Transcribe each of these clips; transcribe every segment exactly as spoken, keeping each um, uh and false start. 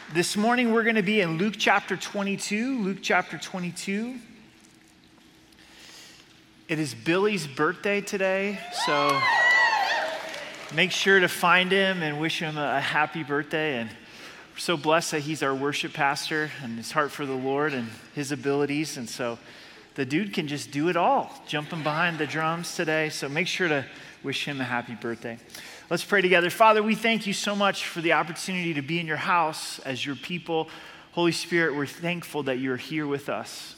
This morning we're going to be in Luke chapter twenty-two. Luke chapter twenty-two. It is Billy's birthday today, so make sure to find him and wish him a happy birthday. And we're so blessed that he's our worship pastor and his heart for the Lord and his abilities. And so the dude can just do it all, jumping behind the drums today. So make sure to wish him a happy birthday. Let's pray together. Father, we thank you so much for the opportunity to be in your house as your people. Holy Spirit, we're thankful that you're here with us.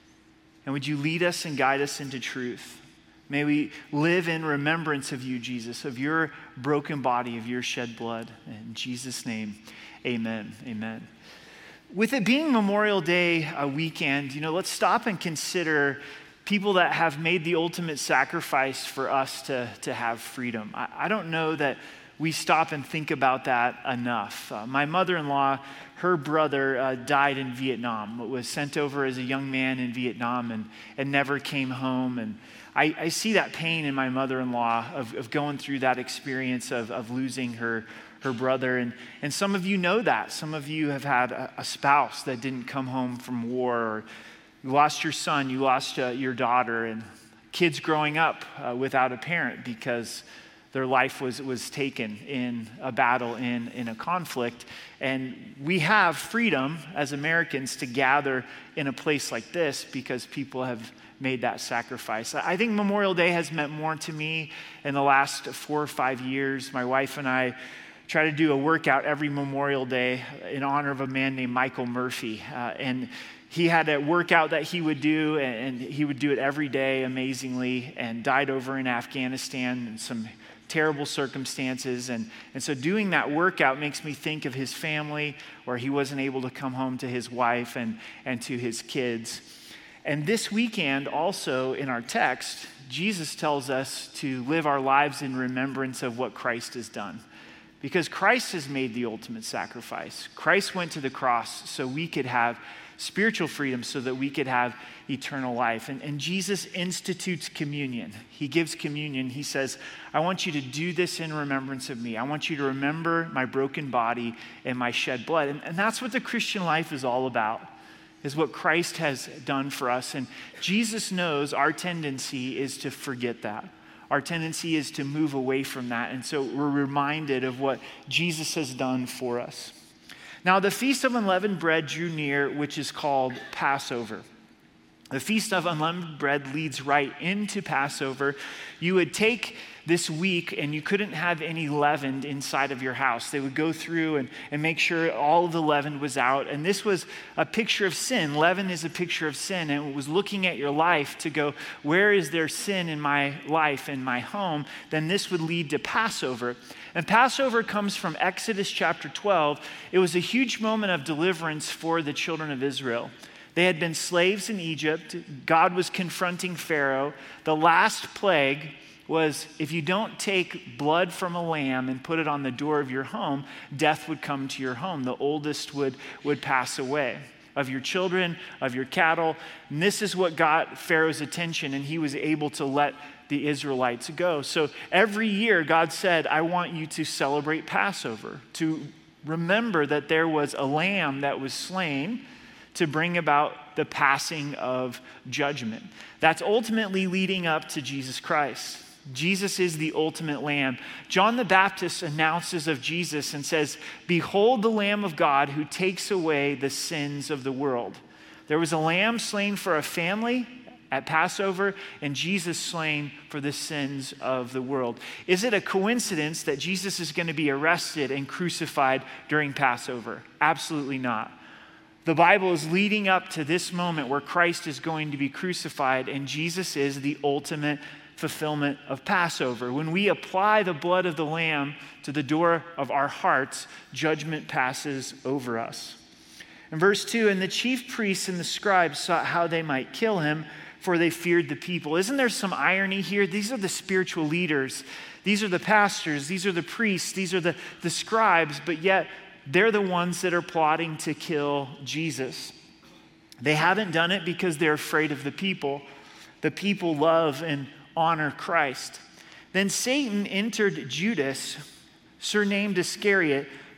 And would you lead us and guide us into truth? May we live in remembrance of you, Jesus, of your broken body, of your shed blood. In Jesus' name, amen, amen. With it being Memorial Day a weekend, you know, let's stop and consider people that have made the ultimate sacrifice for us to, to have freedom. I, I don't know that we stop and think about that enough. Uh, my mother-in-law, her brother uh, died in Vietnam, was sent over as a young man in Vietnam and, and never came home. And I, I see that pain in my mother-in-law of, of going through that experience of, of losing her her brother. And, and some of you know that. Some of you have had a, a spouse that didn't come home from war, or you lost your son, you lost uh, your daughter, and kids growing up uh, without a parent because their life was, was taken in a battle, in, in a conflict. And we have freedom as Americans to gather in a place like this because people have made that sacrifice. I think Memorial Day has meant more to me in the last four or five years. My wife and I try to do a workout every Memorial Day in honor of a man named Michael Murphy. Uh, and he had a workout that he would do, and he would do it every day amazingly, and died over in Afghanistan in some terrible circumstances. And, and so doing that workout makes me think of his family, where he wasn't able to come home to his wife and, and to his kids. And this weekend, also in our text, Jesus tells us to live our lives in remembrance of what Christ has done. Because Christ has made the ultimate sacrifice. Christ went to the cross so we could have spiritual freedom, so that we could have eternal life. And, and Jesus institutes communion. He gives communion. He says, I want you to do this in remembrance of me. I want you to remember my broken body and my shed blood. And, and that's what the Christian life is all about, is what Christ has done for us. And Jesus knows our tendency is to forget that. Our tendency is to move away from that. And so we're reminded of what Jesus has done for us. Now, the Feast of Unleavened Bread drew near, which is called Passover. The Feast of Unleavened Bread leads right into Passover. You would take this week, and you couldn't have any leaven inside of your house. They would go through and, and make sure all of the leaven was out. And this was a picture of sin. Leaven is a picture of sin. And it was looking at your life to go, where is there sin in my life, in my home? Then this would lead to Passover. And Passover comes from Exodus chapter twelve. It was a huge moment of deliverance for the children of Israel. They had been slaves in Egypt. God was confronting Pharaoh. The last plague was, if you don't take blood from a lamb and put it on the door of your home, death would come to your home. The oldest would, would pass away, of your children, of your cattle. And this is what got Pharaoh's attention, and he was able to let the Israelites go. So every year, God said, I want you to celebrate Passover, to remember that there was a lamb that was slain to bring about the passing of judgment. That's ultimately leading up to Jesus Christ. Jesus is the ultimate lamb. John the Baptist announces of Jesus and says, behold the Lamb of God who takes away the sins of the world. There was a lamb slain for a family at Passover, and Jesus slain for the sins of the world. Is it a coincidence that Jesus is going to be arrested and crucified during Passover? Absolutely not. The Bible is leading up to this moment where Christ is going to be crucified, and Jesus is the ultimate fulfillment of Passover. When we apply the blood of the Lamb to the door of our hearts, judgment passes over us. In verse two, and the chief priests and the scribes sought how they might kill him, for they feared the people. Isn't there some irony here? These are the spiritual leaders. These are the pastors. These are the priests. These are the, the scribes, but yet they're the ones that are plotting to kill Jesus. They haven't done it because they're afraid of the people. The people love and honor Christ. Then Satan entered Judas, surnamed Iscariot,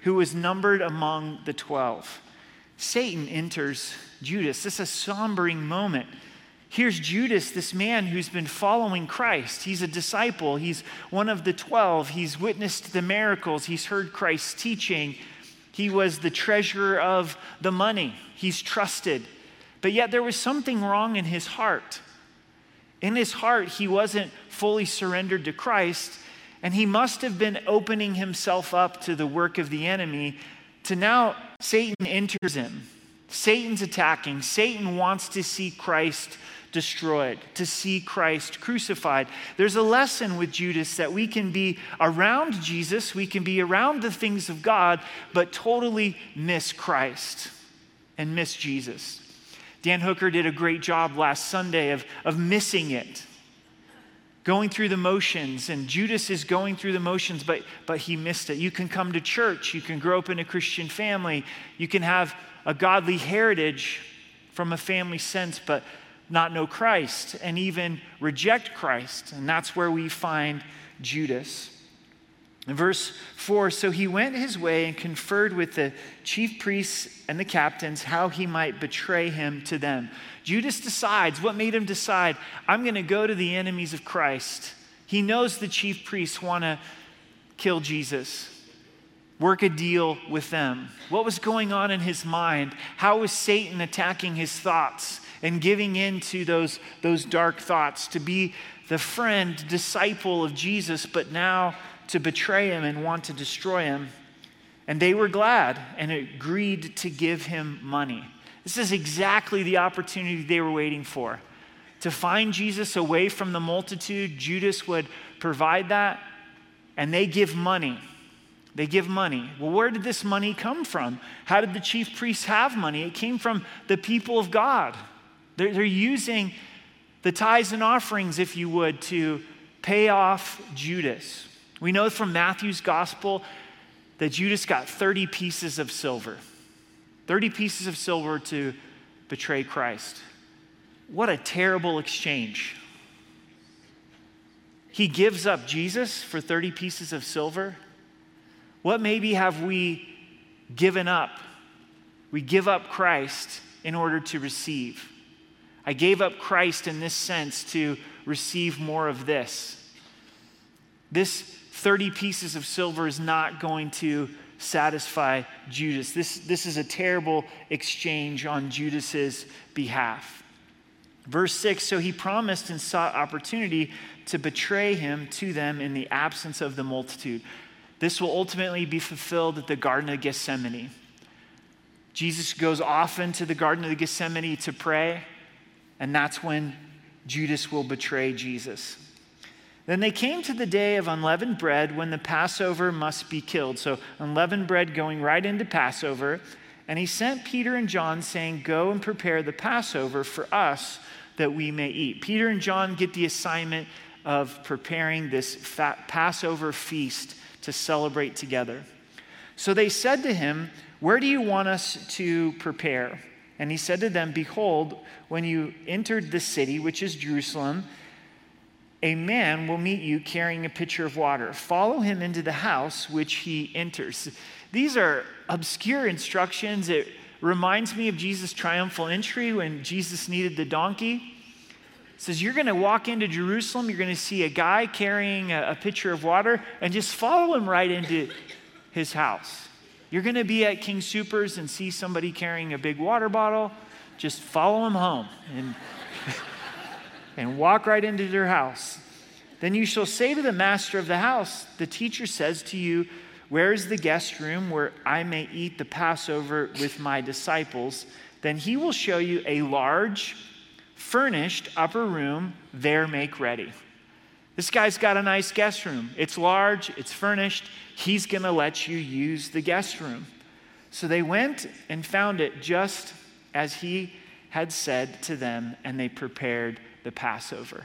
who was numbered among the twelve. Satan enters Judas. This is a sombering moment. Here's Judas, this man who's been following Christ. He's a disciple. He's one of the twelve. He's witnessed the miracles. He's heard Christ's teaching. He was the treasurer of the money. He's trusted. But yet there was something wrong in his heart. In his heart, he wasn't fully surrendered to Christ, and he must have been opening himself up to the work of the enemy. To now, Satan enters him. Satan's attacking. Satan wants to see Christ destroyed, to see Christ crucified. There's a lesson with Judas that we can be around Jesus, we can be around the things of God, but totally miss Christ and miss Jesus. Dan Hooker did a great job last Sunday of, of missing it. Going through the motions, and Judas is going through the motions, but, but he missed it. You can come to church, you can grow up in a Christian family, you can have a godly heritage from a family sense, but not know Christ and even reject Christ. And that's where we find Judas. In verse four, so he went his way and conferred with the chief priests and the captains how he might betray him to them. Judas decides, what made him decide? I'm going to go to the enemies of Christ. He knows the chief priests want to kill Jesus, work a deal with them. What was going on in his mind? How was Satan attacking his thoughts and giving in to those, those dark thoughts, to be the friend, disciple of Jesus, but now to betray him and want to destroy him? And they were glad and agreed to give him money. This is exactly the opportunity they were waiting for. To find Jesus away from the multitude, Judas would provide that, and they give money. They give money. Well, where did this money come from? How did the chief priests have money? It came from the people of God. They're, they're using the tithes and offerings, if you would, to pay off Judas. We know from Matthew's gospel that Judas got thirty pieces of silver. thirty pieces of silver to betray Christ. What a terrible exchange. He gives up Jesus for thirty pieces of silver. What maybe have we given up? We give up Christ in order to receive. I gave up Christ in this sense to receive more of this. This thirty pieces of silver is not going to satisfy Judas. This, this is a terrible exchange on Judas's behalf. Verse six, so he promised and sought opportunity to betray him to them in the absence of the multitude. This will ultimately be fulfilled at the Garden of Gethsemane. Jesus goes often to the Garden of Gethsemane to pray, and that's when Judas will betray Jesus. Then they came to the day of unleavened bread when the Passover must be killed. So unleavened bread going right into Passover. And he sent Peter and John saying, go and prepare the Passover for us that we may eat. Peter and John get the assignment of preparing this fat Passover feast to celebrate together. So they said to him, where do you want us to prepare? And he said to them, behold, when you entered the city, which is Jerusalem, a man will meet you carrying a pitcher of water. Follow him into the house which he enters. These are obscure instructions. It reminds me of Jesus' triumphal entry when Jesus needed the donkey. It says, you're going to walk into Jerusalem, you're going to see a guy carrying a, a pitcher of water, and just follow him right into his house. You're going to be at King Soopers and see somebody carrying a big water bottle, just follow him home and, and walk right into their house. Then you shall say to the master of the house, the teacher says to you, where is the guest room where I may eat the Passover with my disciples? Then he will show you a large, furnished upper room, there make ready. This guy's got a nice guest room. It's large, it's furnished. He's going to let you use the guest room. So they went and found it just as he had said to them, and they prepared the Passover.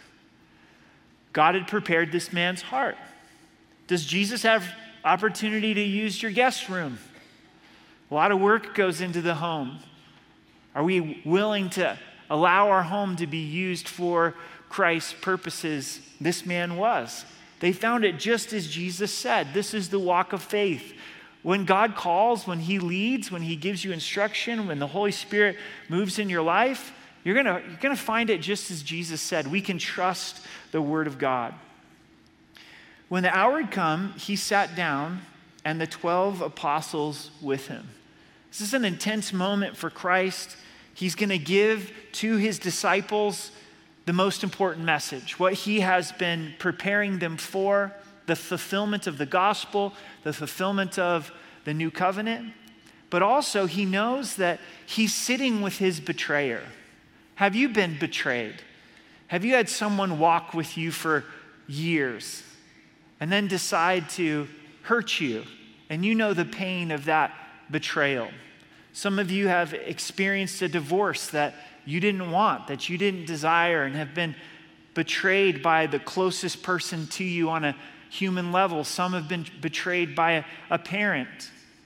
God had prepared this man's heart. Does Jesus have opportunity to use your guest room? A lot of work goes into the home. Are we willing to allow our home to be used for Christ's purposes? This man was. They found it just as Jesus said. This is the walk of faith. When God calls, when he leads, when he gives you instruction, when the Holy Spirit moves in your life, you're gonna, you're gonna find it just as Jesus said. We can trust the word of God. When the hour had come, he sat down and the twelve apostles with him. This is an intense moment for Christ. He's gonna give to his disciples the most important message, what he has been preparing them for, the fulfillment of the gospel, the fulfillment of the new covenant. But also he knows that he's sitting with his betrayer. Have you been betrayed? Have you had someone walk with you for years and then decide to hurt you? And you know the pain of that betrayal. Some of you have experienced a divorce that you didn't want, that you didn't desire, and have been betrayed by the closest person to you on a human level. Some have been betrayed by a, a parent,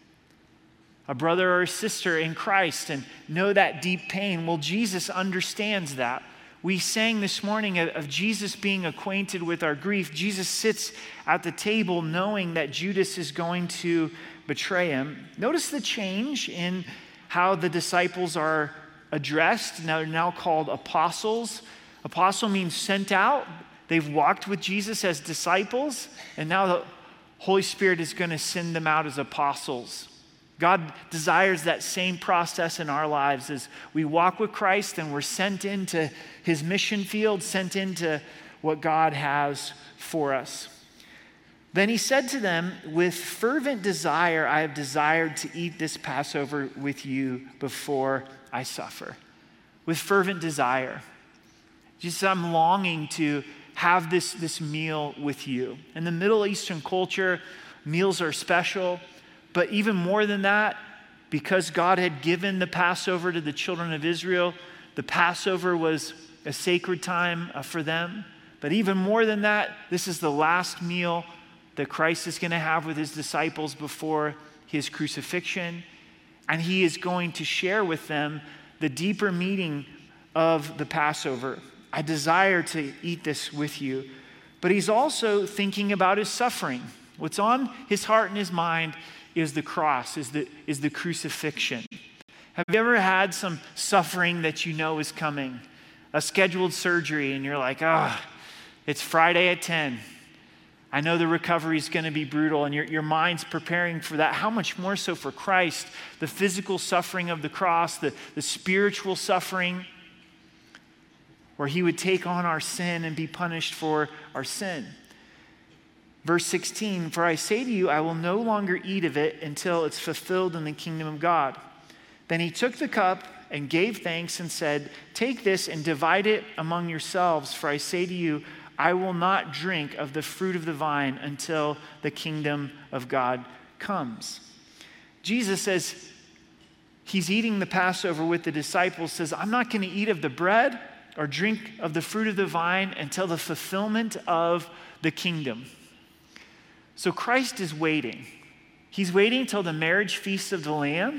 a brother or a sister in Christ, and know that deep pain. Well, Jesus understands that. We sang this morning of, of Jesus being acquainted with our grief. Jesus sits at the table knowing that Judas is going to betray him. Notice the change in how the disciples are addressed. Now they're now called apostles. Apostle means sent out. They've walked with Jesus as disciples, and now the Holy Spirit is going to send them out as apostles. God desires that same process in our lives as we walk with Christ and we're sent into his mission field, sent into what God has for us. Then he said to them, with fervent desire, I have desired to eat this Passover with you before I suffer. With fervent desire. Jesus, I'm longing to have this, this meal with you. In the Middle Eastern culture, meals are special. But even more than that, because God had given the Passover to the children of Israel, the Passover was a sacred time for them. But even more than that, this is the last meal that Christ is going to have with his disciples before his crucifixion. And he is going to share with them the deeper meaning of the Passover. I desire to eat this with you. But he's also thinking about his suffering. What's on his heart and his mind is the cross, is the, is the crucifixion. Have you ever had some suffering that you know is coming? A scheduled surgery, and you're like, ah, oh, it's Friday at ten. I know the recovery is going to be brutal, and your, your mind's preparing for that. How much more so for Christ, the physical suffering of the cross, the, the spiritual suffering, where he would take on our sin and be punished for our sin. Verse sixteen, for I say to you, I will no longer eat of it until it's fulfilled in the kingdom of God. Then he took the cup and gave thanks and said, take this and divide it among yourselves, for I say to you, I will not drink of the fruit of the vine until the kingdom of God comes. Jesus says, he's eating the Passover with the disciples, says, I'm not going to eat of the bread or drink of the fruit of the vine until the fulfillment of the kingdom. So Christ is waiting. He's waiting till the marriage feast of the Lamb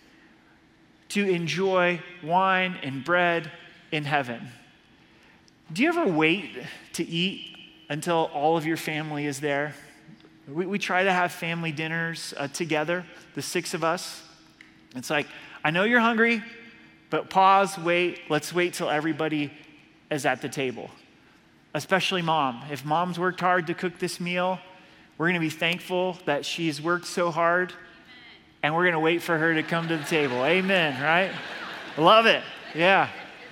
to enjoy wine and bread in heaven. Do you ever wait to eat until all of your family is there? We, we try to have family dinners uh, together, the six of us. It's like, I know you're hungry, but pause, wait, let's wait till everybody is at the table. Especially mom. If mom's worked hard to cook this meal, we're going to be thankful that she's worked so hard, and we're going to wait for her to come to the table. Amen, right? Love it. Yeah.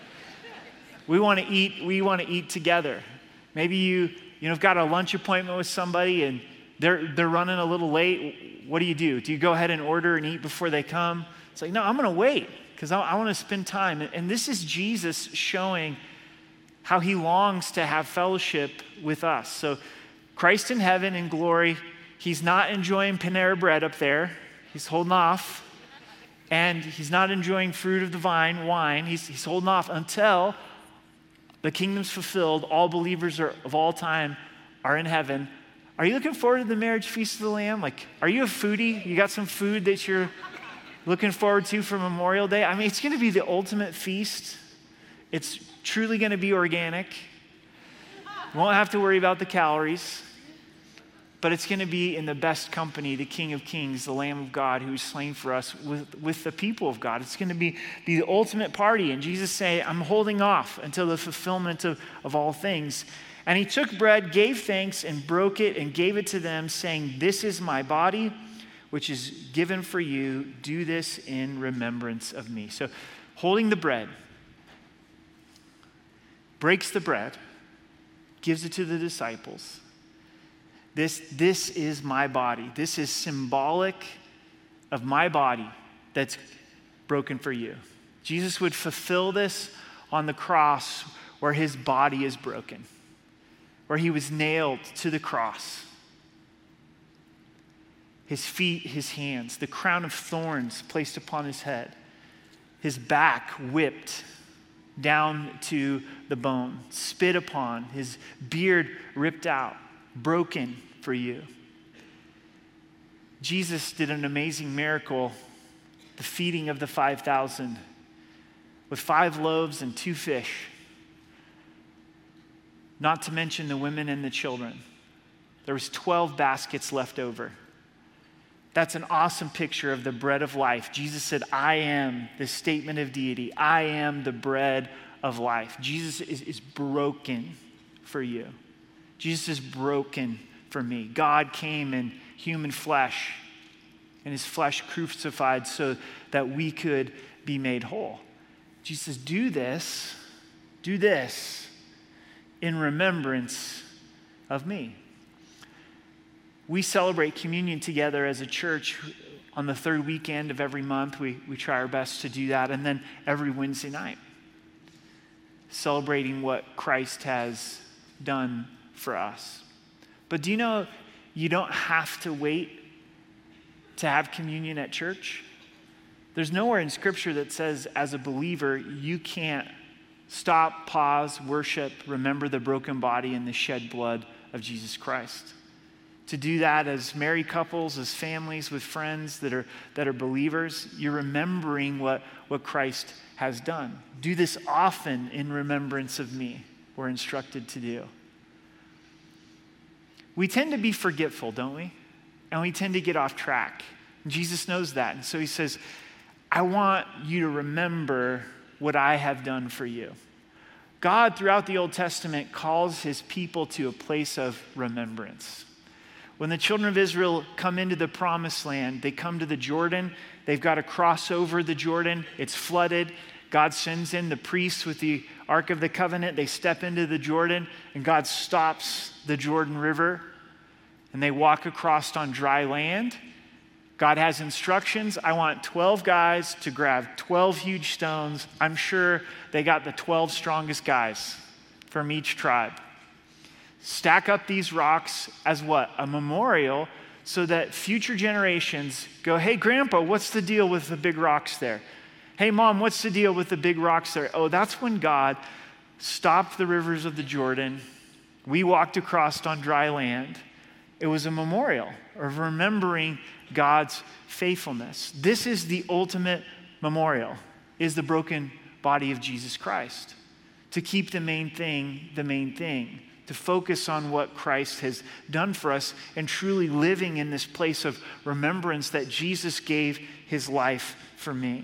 We want to eat, we want to eat together. Maybe you, you know, have got a lunch appointment with somebody and they're they're running a little late. What do you do? Do you go ahead and order and eat before they come? It's like, no, I'm going to wait because I, I want to spend time. And this is Jesus showing how he longs to have fellowship with us. So Christ in heaven in glory, he's not enjoying Panera bread up there. He's holding off. And he's not enjoying fruit of the vine, wine. He's, he's holding off until the kingdom's fulfilled. All believers are, of all time are in heaven. Are you looking forward to the marriage feast of the Lamb? Like, are you a foodie? You got some food that you're looking forward to for Memorial Day? I mean, it's going to be the ultimate feast. It's truly going to be organic. You won't have to worry about the calories. but it's going to be in the best company, the King of Kings, the Lamb of God who's slain for us with, with the people of God. It's going to be, be the ultimate party. And Jesus say, I'm holding off until the fulfillment of, of all things. And he took bread, gave thanks, and broke it and gave it to them, saying, this is my body, which is given for you. Do this in remembrance of me. So holding the bread, breaks the bread, gives it to the disciples. This, this is my body. This is symbolic of my body that's broken for you. Jesus would fulfill this on the cross where his body is broken, where he was nailed to the cross. His feet, his hands, the crown of thorns placed upon his head, his back whipped down to the bone, spit upon, his beard ripped out, broken for you. Jesus did an amazing miracle, the feeding of the five thousand with five loaves and two fish, not to mention the women and the children. There was twelve baskets left over. That's an awesome picture of the bread of life. Jesus said, I am the statement of deity. I am the bread of life. Jesus is, is broken for you. Jesus is broken for me. God came in human flesh, and his flesh crucified so that we could be made whole. Jesus says, do this, do this in remembrance of me. We celebrate communion together as a church on the third weekend of every month. We, we try our best to do that. And then every Wednesday night, celebrating what Christ has done for us. But do you know you don't have to wait to have communion at church? There's nowhere in Scripture that says as a believer you can't stop, pause, worship, remember the broken body and the shed blood of Jesus Christ. To do that as married couples, as families with friends that are that are believers, you're remembering what, what Christ has done. Do this often in remembrance of me, we're instructed to do. We tend to be forgetful, don't we? And we tend to get off track. And Jesus knows that. And so he says, I want you to remember what I have done for you. God, throughout the Old Testament, calls his people to a place of remembrance. When the children of Israel come into the promised land, they come to the Jordan. They've got to cross over the Jordan. It's flooded. God sends in the priests with the Ark of the Covenant. They step into the Jordan, and God stops the Jordan River, and they walk across on dry land. God has instructions. I want twelve guys to grab twelve huge stones. I'm sure they got the twelve strongest guys from each tribe. Stack up these rocks as what? A memorial so that future generations go, hey, Grandpa, what's the deal with the big rocks there? Hey, Mom, what's the deal with the big rocks there? Oh, that's when God stopped the rivers of the Jordan. We walked across on dry land. It was a memorial of remembering God's faithfulness. This is the ultimate memorial, is the broken body of Jesus Christ. To keep the main thing the main thing. To focus on what Christ has done for us and truly living in this place of remembrance that Jesus gave his life for me.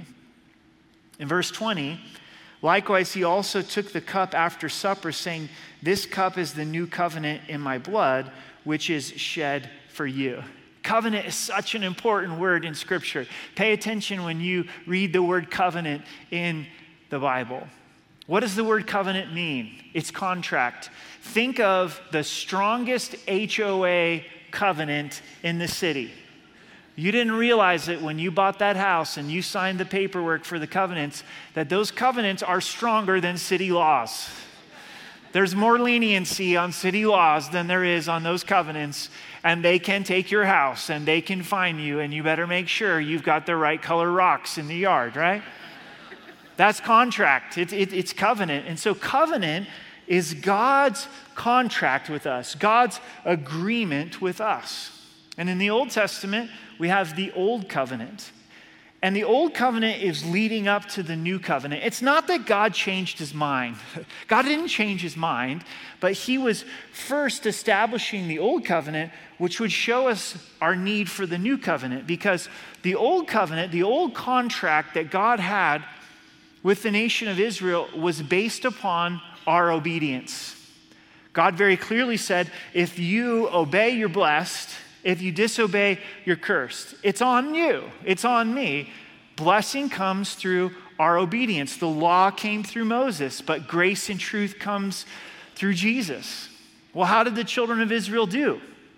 In verse twenty, likewise, he also took the cup after supper, saying, this cup is the new covenant in my blood, which is shed for you. Covenant is such an important word in Scripture. Pay attention when you read the word covenant in the Bible. What does the word covenant mean? It's contract. Think of the strongest H O A covenant in the city. You didn't realize it when you bought that house and you signed the paperwork for the covenants, that those covenants are stronger than city laws. There's more leniency on city laws than there is on those covenants, and they can take your house and they can fine you, and you better make sure you've got the right color rocks in the yard, right? That's contract. It, it, it's covenant. And so covenant is God's contract with us, God's agreement with us. And in the Old Testament, we have the Old Covenant. And the old covenant is leading up to the new covenant. It's not that God changed his mind. God didn't change his mind, but he was first establishing the old covenant, which would show us our need for the new covenant, because the old covenant, the old contract that God had with the nation of Israel was based upon our obedience. God very clearly said, if you obey, you're blessed. If you disobey, you're cursed. It's on you. It's on me. Blessing comes through our obedience. The law came through Moses, but grace and truth comes through Jesus. Well, how did the children of Israel do?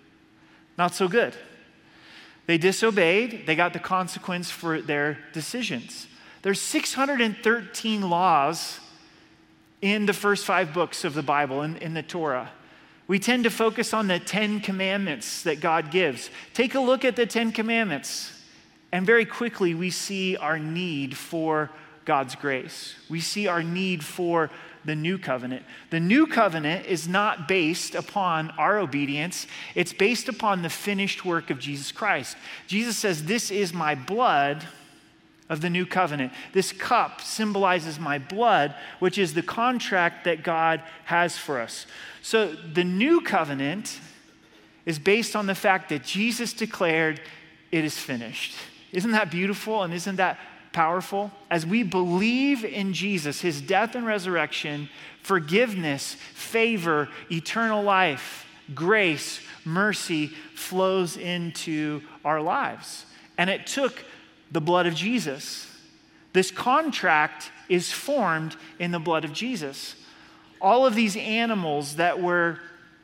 Not so good. They disobeyed. They got the consequence for their decisions. There's six hundred thirteen laws in the first five books of the Bible, in, in the Torah. We tend to focus on the Ten Commandments that God gives. Take a look at the Ten Commandments, and very quickly we see our need for God's grace. We see our need for the new covenant. The new covenant is not based upon our obedience. It's based upon the finished work of Jesus Christ. Jesus says, this is my blood of the new covenant. This cup symbolizes my blood, which is the contract that God has for us. So the new covenant is based on the fact that Jesus declared, it is finished. Isn't that beautiful and isn't that powerful? As we believe in Jesus, his death and resurrection, forgiveness, favor, eternal life, grace, mercy flows into our lives. And it took the blood of Jesus. This contract is formed in the blood of Jesus. All of these animals that were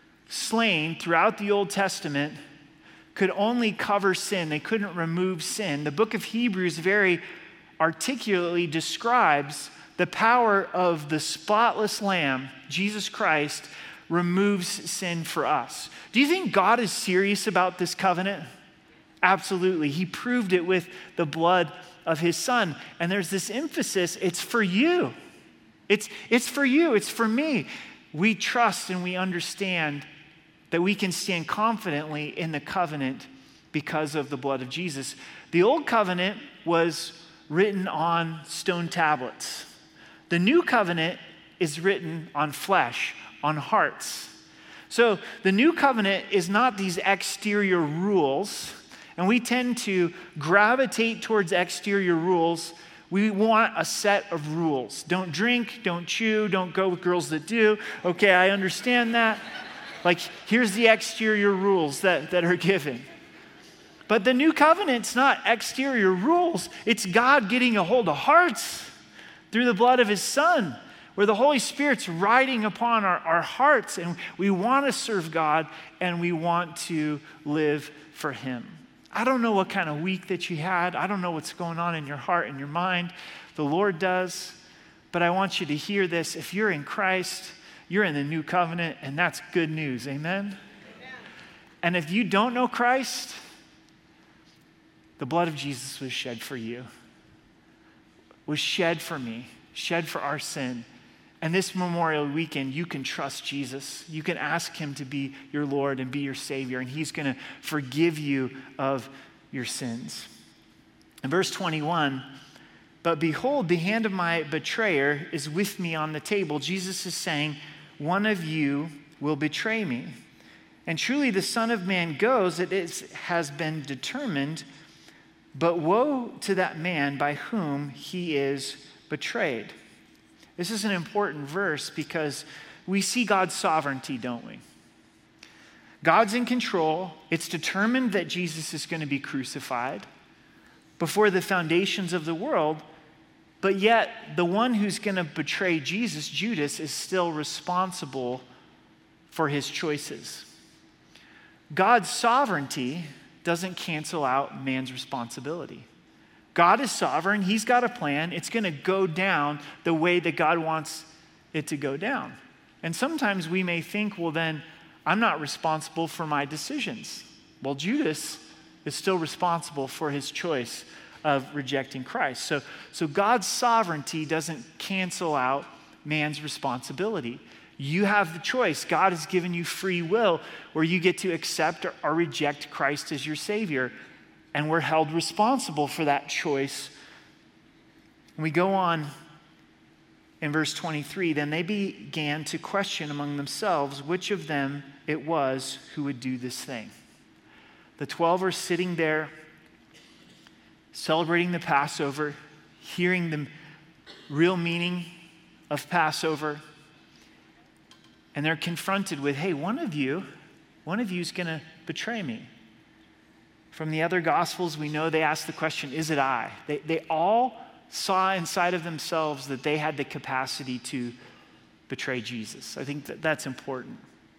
slain throughout the Old Testament could only cover sin. They couldn't remove sin. The book of Hebrews very articulately describes the power of the spotless Lamb, Jesus Christ, removes sin for us. Do you think God is serious about this covenant? Absolutely. He proved it with the blood of his son. And there's this emphasis, it's for you. It's, it's for you. It's for me. We trust and we understand that we can stand confidently in the covenant because of the blood of Jesus. The old covenant was written on stone tablets. The new covenant is written on flesh, on hearts. So the new covenant is not these exterior rules. And we tend to gravitate towards exterior rules. We want a set of rules. Don't drink, don't chew, don't go with girls that do. Okay, I understand that. Like, here's the exterior rules that, that are given. But the new covenant's not exterior rules. It's God getting a hold of hearts through the blood of his son, where the Holy Spirit's riding upon our, our hearts, and we want to serve God, and we want to live for him. I don't know what kind of week that you had. I don't know what's going on in your heart and your mind. The Lord does. But I want you to hear this. If you're in Christ, you're in the new covenant, and that's good news. Amen? Amen. And if you don't know Christ, the blood of Jesus was shed for you, was shed for me, shed for our sin. And this Memorial Weekend, you can trust Jesus. You can ask him to be your Lord and be your Savior, and he's going to forgive you of your sins. In verse twenty-one, but behold, the hand of my betrayer is with me on the table. Jesus is saying, one of you will betray me. And truly the Son of Man goes, it is, has been determined, but woe to that man by whom he is betrayed. This is an important verse because we see God's sovereignty, don't we? God's in control. It's determined that Jesus is going to be crucified before the foundations of the world, but yet the one who's going to betray Jesus, Judas, is still responsible for his choices. God's sovereignty doesn't cancel out man's responsibility. God is sovereign. He's got a plan. It's going to go down the way that God wants it to go down. And sometimes we may think, well, then I'm not responsible for my decisions. Well, Judas is still responsible for his choice of rejecting Christ. So, so God's sovereignty doesn't cancel out man's responsibility. You have the choice. God has given you free will where you get to accept or, or reject Christ as your Savior. and we're held responsible for that choice. We go on in verse twenty-three, then they began to question among themselves which of them it was who would do this thing. The twelve are sitting there celebrating the Passover, hearing the real meaning of Passover, and they're confronted with, hey, one of you, one of you is going to betray me. From the other Gospels, we know they asked the question, is it I? They, they all saw inside of themselves that they had the capacity to betray Jesus. I think that that's important.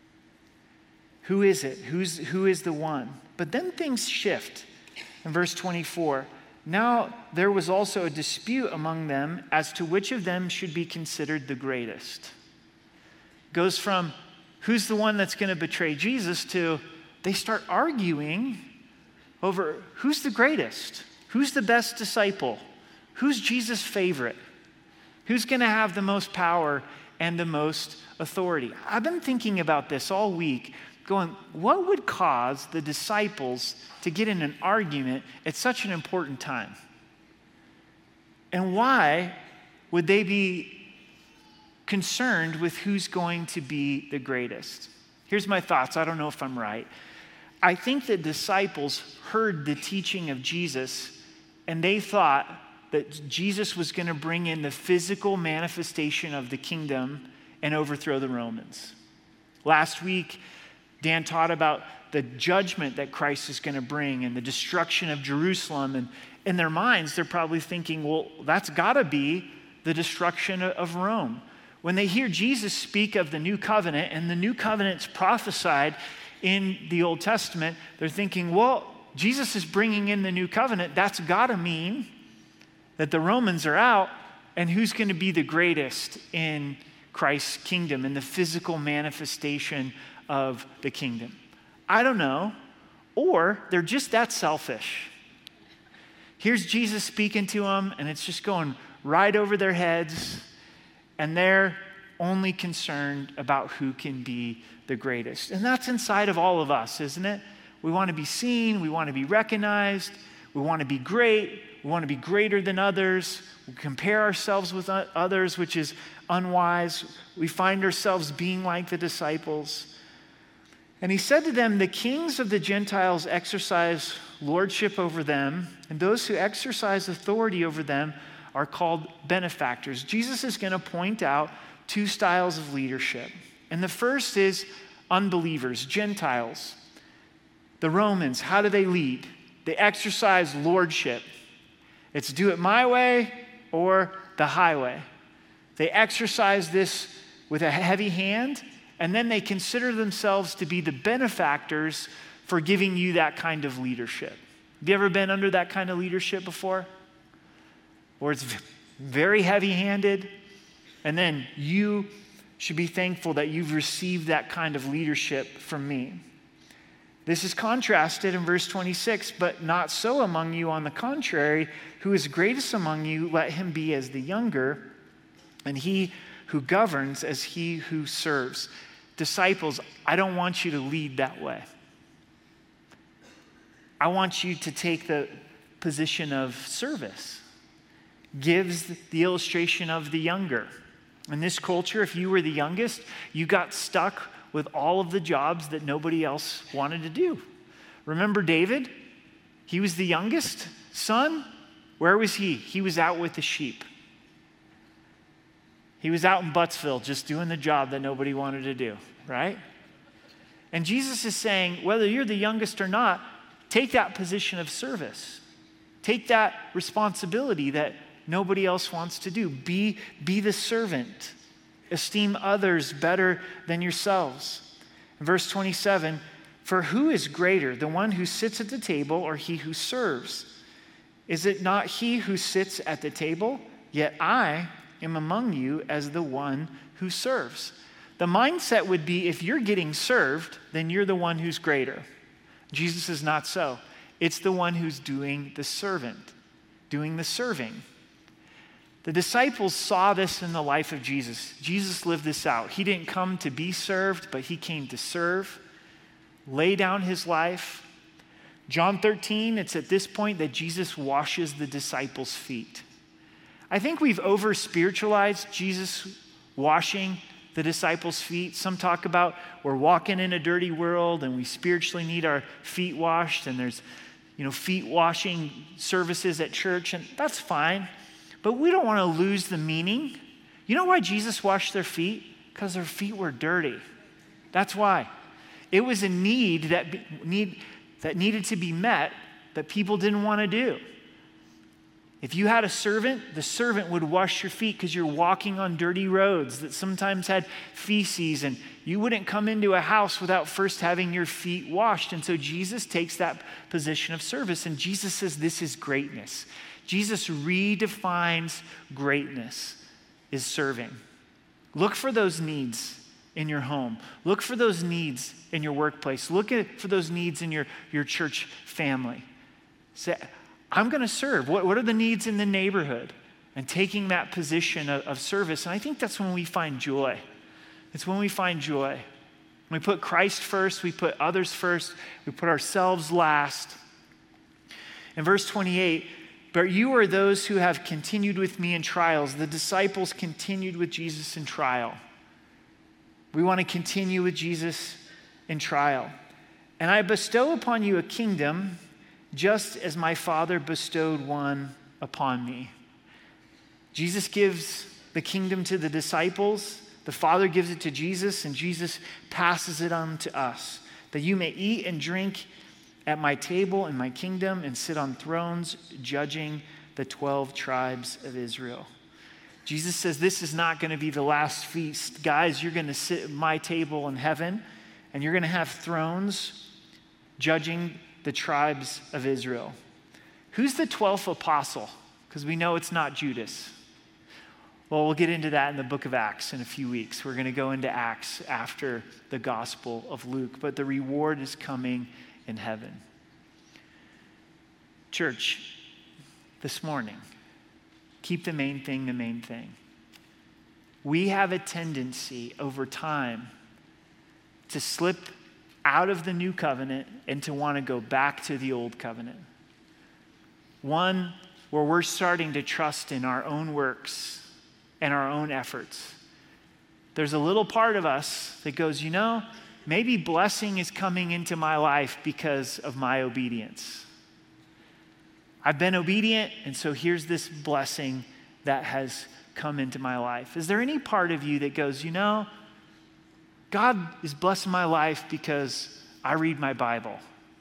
Who is it? Who's, who is the one? But then things shift. In verse twenty-four, now there was also a dispute among them as to which of them should be considered the greatest. Goes from who's the one that's going to betray Jesus to they start arguing over who's the greatest, who's the best disciple, who's Jesus' favorite, who's going to have the most power and the most authority. I've been thinking about this all week, going, what would cause the disciples to get in an argument at such an important time? And why would they be concerned with who's going to be the greatest? Here's my thoughts. I don't know if I'm right. I think the disciples heard the teaching of Jesus and they thought that Jesus was going to bring in the physical manifestation of the kingdom and overthrow the Romans. Last week, Dan taught about the judgment that Christ is going to bring and the destruction of Jerusalem. And in their minds, they're probably thinking, well, that's got to be the destruction of Rome. When they hear Jesus speak of the new covenant, and the new covenant's prophesied in the Old Testament, they're thinking, well, Jesus is bringing in the new covenant. That's got to mean that the Romans are out, and who's going to be the greatest in Christ's kingdom, in the physical manifestation of the kingdom? I don't know. Or they're just that selfish. Here's Jesus speaking to them, and it's just going right over their heads, and they're only concerned about who can be the greatest. And that's inside of all of us, isn't it? We want to be seen. We want to be recognized. We want to be great. We want to be greater than others. We compare ourselves with others, which is unwise. We find ourselves being like the disciples. And he said to them, the kings of the Gentiles exercise lordship over them, and those who exercise authority over them are called benefactors. Jesus is going to point out two styles of leadership. And the first is unbelievers, Gentiles. The Romans, how do they lead? They exercise lordship. It's do it my way or the highway. They exercise this with a heavy hand, and then they consider themselves to be the benefactors for giving you that kind of leadership. Have you ever been under that kind of leadership before? Or it's very heavy-handed, and then you should be thankful that you've received that kind of leadership from me. This is contrasted in verse twenty-six, but not so among you. On the contrary, who is greatest among you, let him be as the younger, and he who governs as he who serves. Disciples, I don't want you to lead that way. I want you to take the position of service. Gives the illustration of the younger. In this culture, if you were the youngest, you got stuck with all of the jobs that nobody else wanted to do. Remember David? He was the youngest son. Where was he? He was out with the sheep. He was out in Buttsville just doing the job that nobody wanted to do, right? And Jesus is saying, whether you're the youngest or not, take that position of service. Take that responsibility that nobody else wants to do. Be, be the servant. Esteem others better than yourselves. In verse twenty-seven, for who is greater, the one who sits at the table or he who serves? Is it not he who sits at the table? Yet I am among you as the one who serves. The mindset would be if you're getting served, then you're the one who's greater. Jesus is not so. It's the one who's doing the servant, doing the serving. The disciples saw this in the life of Jesus. Jesus lived this out. He didn't come to be served, but he came to serve, lay down his life. John thirteen, it's at this point that Jesus washes the disciples' feet. I think we've over-spiritualized Jesus washing the disciples' feet. Some talk about we're walking in a dirty world and we spiritually need our feet washed, and there's, you know, feet washing services at church, and that's fine. But we don't want to lose the meaning. You know why Jesus washed their feet? Because their feet were dirty. That's why. It was a need that be, need that needed to be met that people didn't want to do. If you had a servant, the servant would wash your feet because you're walking on dirty roads that sometimes had feces, and you wouldn't come into a house without first having your feet washed. And so Jesus takes that position of service, and Jesus says this is greatness. Jesus redefines greatness is serving. Look for those needs in your home. Look for those needs in your workplace. Look at, for those needs in your, your church family. Say, I'm going to serve. What, what are the needs in the neighborhood? And taking that position of, of service. And I think that's when we find joy. It's when we find joy. We put Christ first. We put others first. We put ourselves last. In verse twenty-eight, but you are those who have continued with me in trials. The disciples continued with Jesus in trial. We want to continue with Jesus in trial. And I bestow upon you a kingdom, just as my Father bestowed one upon me. Jesus gives the kingdom to the disciples. The Father gives it to Jesus, and Jesus passes it on to us, that you may eat and drink at my table in my kingdom and sit on thrones judging the twelve tribes of Israel. Jesus says this is not going to be the last feast. Guys, you're going to sit at my table in heaven, and you're going to have thrones judging the tribes of Israel. Who's the twelfth apostle? Because we know it's not Judas. Well, we'll get into that in the book of Acts in a few weeks. We're going to go into Acts after the Gospel of Luke, but the reward is coming in heaven. Church, this morning, keep the main thing the main thing. We have a tendency over time to slip out of the new covenant and to want to go back to the old covenant. One where we're starting to trust in our own works and our own efforts. There's a little part of us that goes, you know, maybe blessing is coming into my life because of my obedience. I've been obedient, and so here's this blessing that has come into my life. Is there any part of you that goes, you know, God is blessing my life because I read my Bible,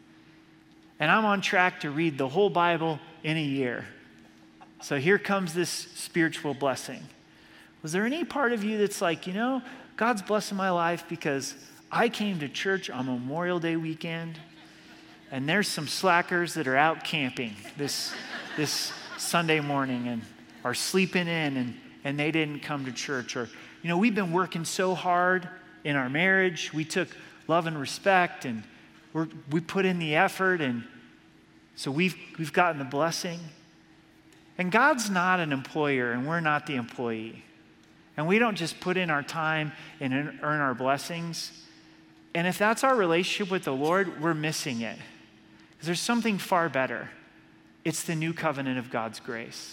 and I'm on track to read the whole Bible in a year. So here comes this spiritual blessing. Was there any part of you that's like, you know, God's blessing my life because I came to church on Memorial Day weekend, and there's some slackers that are out camping this, this Sunday morning and are sleeping in, and, and they didn't come to church. Or, you know, we've been working so hard in our marriage. We took love and respect, and we're, we put in the effort, and so we've, we've gotten the blessing. And God's not an employer, and we're not the employee. And we don't just put in our time and earn our blessings. And if that's our relationship with the Lord, we're missing it. Because there's something far better. It's the new covenant of God's grace.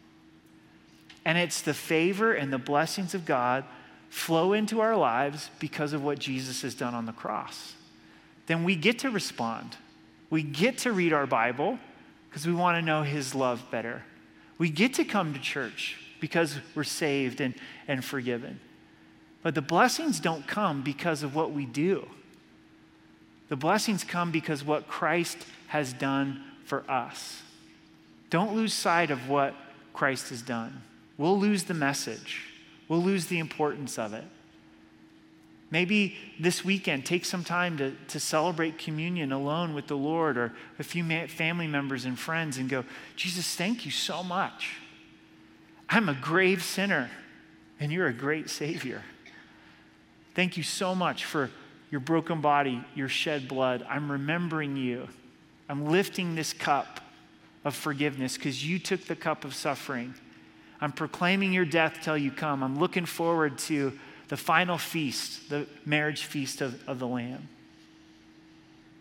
And it's the favor and the blessings of God flow into our lives because of what Jesus has done on the cross. Then we get to respond. We get to read our Bible because we want to know his love better. We get to come to church because we're saved and, and forgiven. But the blessings don't come because of what we do. The blessings come because what Christ has done for us. Don't lose sight of what Christ has done. We'll lose the message. We'll lose the importance of it. Maybe this weekend, take some time to, to celebrate communion alone with the Lord or a few family members and friends and go, Jesus, thank you so much. I'm a grave sinner, and you're a great Savior. Thank you so much for your broken body, your shed blood. I'm remembering you. I'm lifting this cup of forgiveness because you took the cup of suffering. I'm proclaiming your death till you come. I'm looking forward to the final feast, the marriage feast of, of the Lamb.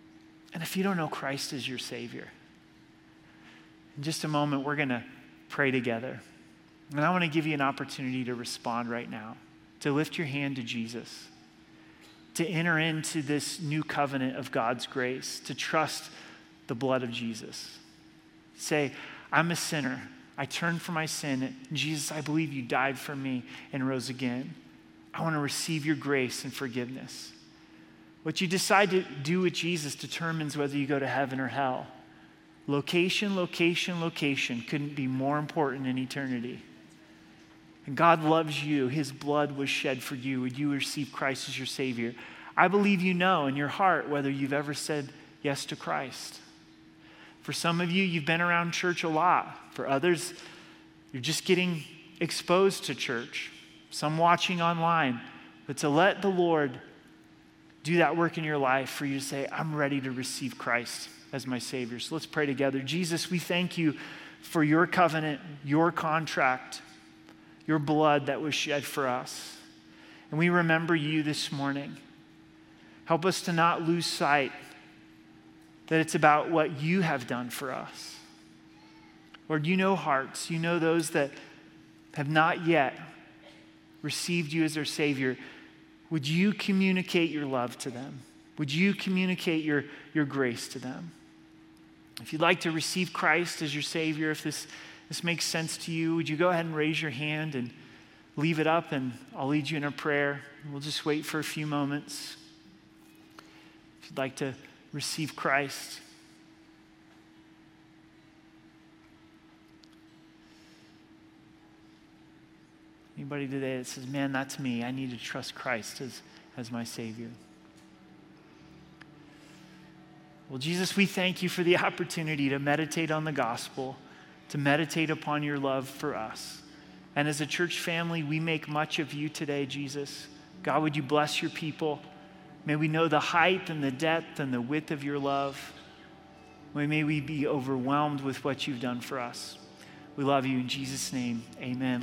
And if you don't know Christ as your Savior, in just a moment, we're going to pray together. And I want to give you an opportunity to respond right now, to lift your hand to Jesus, to enter into this new covenant of God's grace, to trust the blood of Jesus. Say, I'm a sinner. I turn from my sin. Jesus, I believe you died for me and rose again. I want to receive your grace and forgiveness. What you decide to do with Jesus determines whether you go to heaven or hell. Location, location, location couldn't be more important in eternity. And God loves you. His blood was shed for you. Would you receive Christ as your Savior? I believe you know in your heart whether you've ever said yes to Christ. For some of you, you've been around church a lot. For others, you're just getting exposed to church. Some watching online. But to let the Lord do that work in your life for you to say, I'm ready to receive Christ as my Savior. So let's pray together. Jesus, we thank you for your covenant, your contract, your blood that was shed for us. And we remember you this morning. Help us to not lose sight that it's about what you have done for us. Lord, you know hearts. You know those that have not yet received you as their Savior. Would you communicate your love to them? Would you communicate your, your grace to them? If you'd like to receive Christ as your Savior, if this, this makes sense to you, would you go ahead and raise your hand and leave it up, and I'll lead you in a prayer. We'll just wait for a few moments. If you'd like to receive Christ. Anybody today that says, man, that's me. I need to trust Christ as, as my Savior. Well, Jesus, we thank you for the opportunity to meditate on the gospel, to meditate upon your love for us. And as a church family, we make much of you today, Jesus. God, would you bless your people? May we know the height and the depth and the width of your love. May we be overwhelmed with what you've done for us. We love you in Jesus' name. Amen.